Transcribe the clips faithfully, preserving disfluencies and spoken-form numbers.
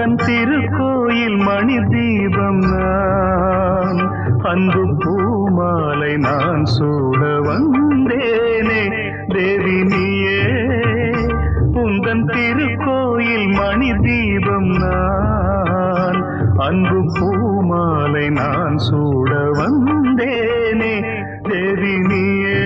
உந்தன் திருக்கோயில் மணி தீபம் நான் அன்பு பூமாலை நான் சூட வந்தேனே தேவி நீயே உந்தன் திருக்கோயில் மணி தீபம் நான் அன்பு பூமாலை நான் சூட வந்தேனே தேவி நீயே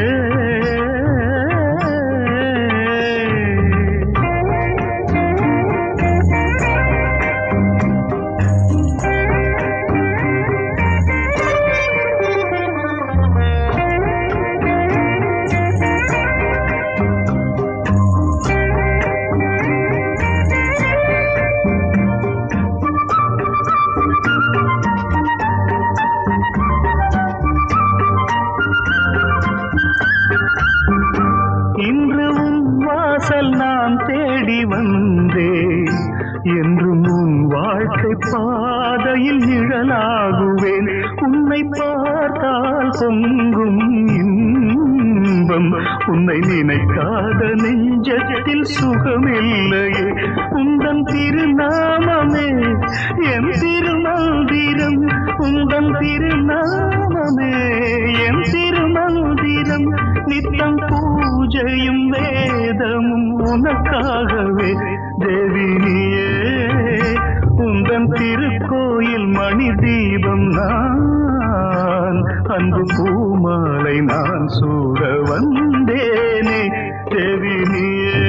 நான் தேடி வந்தேன் என்றும் உன் வாழ்க்கை பாதையில் நிழலாகுவேன் உன்னை பார்த்தால் பொங்கும் இன்பம் உன்னை நினைக்காத நெஞ்சத்தில் சுகமில்லையே உந்தன் திருநாமமே என் திருமந்திரம் உந்தன் திருநாமமே என் திருமந்திரம் நித்தம் பூஜையும் வேதமும் உனக்காகவே தேவி நீயே உந்தன் திருக்கோயில் மணி தீபம் நான் அன்பு பூமாலை நான் சூட வந்தேனே தேவி நீயே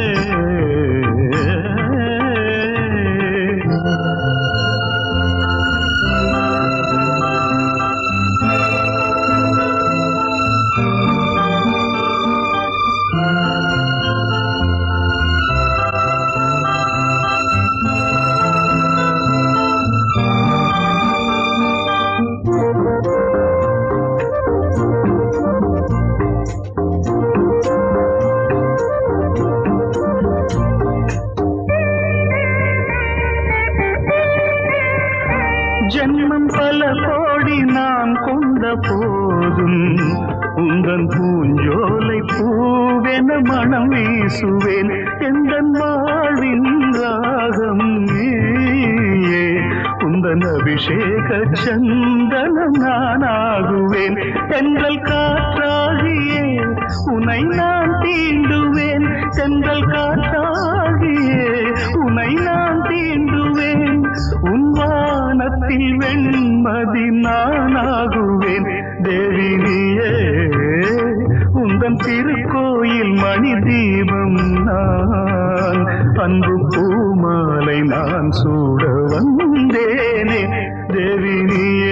ஜன்மம் பல கோடி நான் கொண்ட போதும் உந்தன் பூஞ்சோலை பூவென மனம் வீசுவேன் எந்தன் வாழ்வின் ராகம் நீயே உந்தன் அபிஷேக சந்தனம் நானாகுவேன் தென்றல் காற்றாகியே உனை நான் தீண்டுவேன் தென்றல் காற்றாகியே உனை நான் தீண்டுவேன் உன் வானத்தில் வெண்மதி நானாகுவேன் தேவி நீயே உந்தன் திருக்கோயில் மணி தீபம் நான் அன்பு பூமாலை நான் சூட வந்தேனே தேவி நீயே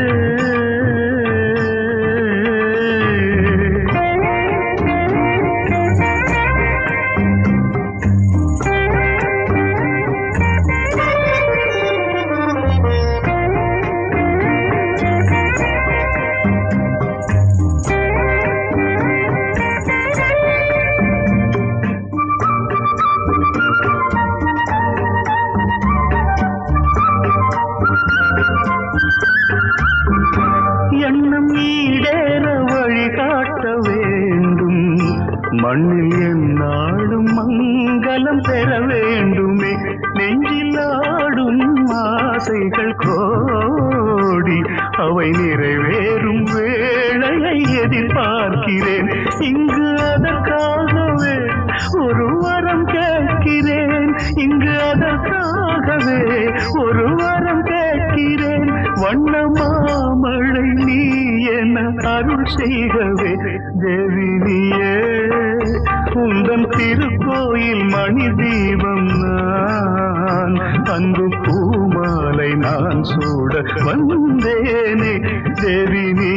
எண்ணம் ஈடேற வழிகாட்ட வேண்டும் மண்ணில் எந்நாளும் மங்களம் பெற வேண்டுமே நெஞ்சில் ஆடும் ஆசைகள் கோடி அவை நிறைவேறும் வேளையை எதிர்பார்க்கிறேன் இங்கு அதற்காகவே ஒரு வரம் கேட்கிறேன் இங்கு அதற்காகவே ஒரு வரம் கேட்கிறேன் வண்ண மாமழை நீ என அருள் செய்கவே தேவி நீயே உந்தன் திருக்கோயில் மணி தீபம் நான் அன்பு பூமாலை நான் சூட வந்தேனே தேவி நீ